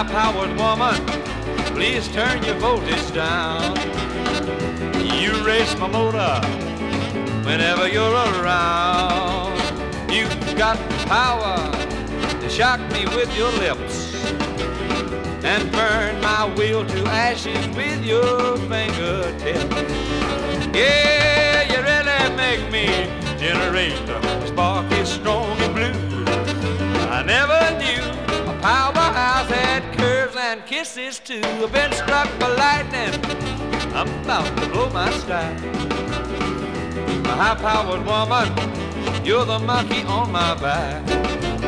high-powered woman, please turn your voltage down. You race my motor whenever you're around. You've got power to shock me with your lips and burn my will to ashes with your fingertips. Yeah, you really make me generate a spark is strong and blue. I never knew a powerhouse had curves and kisses too. I've been struck by lightning, I'm about to blow my stride. A high-powered woman, you're the monkey on my back.